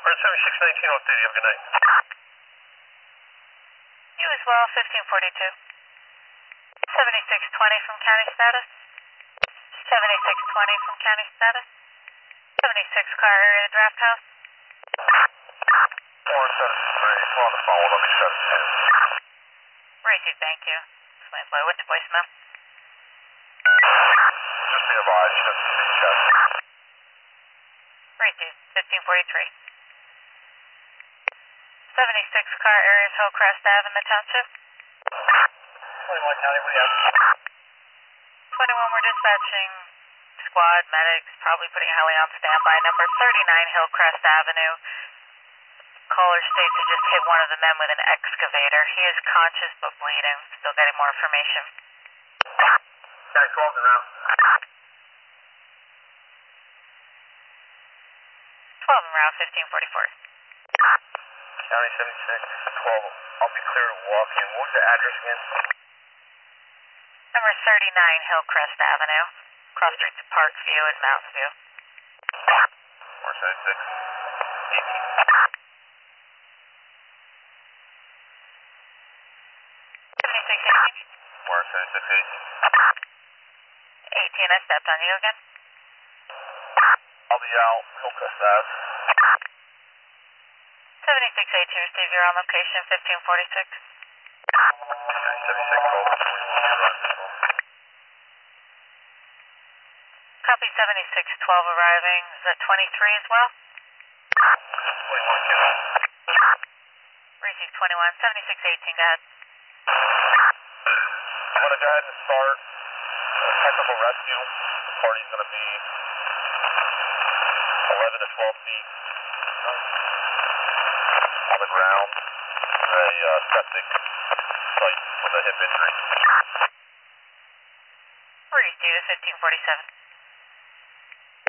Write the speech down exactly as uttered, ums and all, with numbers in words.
seventy-six nineteen on duty. Have a good night. You as well, fifteen forty-two. seventy-six twenty from county status. seventy-six twenty from county status. seventy-six car area draft house. one seven three, on the phone, let me seven two. Received, thank you. Explain by what's voicemail? Just be advised, seven two chest. Received, fifteen forty-three. seventy-six car area Hillcrest Ave in the township. twenty-one County, what do you have? twenty-one, we're dispatching squad, medics, probably putting a heli on standby. Number thirty-nine Hillcrest Avenue. Caller states he just hit one of the men with an excavator. He is conscious but bleeding. Still getting more information. County twelve and route. twelve en route, fifteen forty-four. County seventy-six twelve, I'll be clear to walk in. What was the address again? Number thirty-nine Hillcrest Avenue. Cross streets of Parkview and Mountain View. four seventy-six eighteen. seventy-six eighteen. four seventy-six eighteen. eighteen, I stepped on you again. I'll be out, Hillcrest Ave. seventy-six eighteen, receive your on location, fifteen forty-six. seventy-six twelve, Copy seventy-six twelve arriving. Is that twenty-three as well? twenty-one County. Receive twenty-one, seventy-six eighteen, go ahead. I'm going to go ahead and start a technical rescue. The party's going to be eleven to twelve feet on the ground. A uh, septic site with a hip injury. Receive fifteen forty-seven.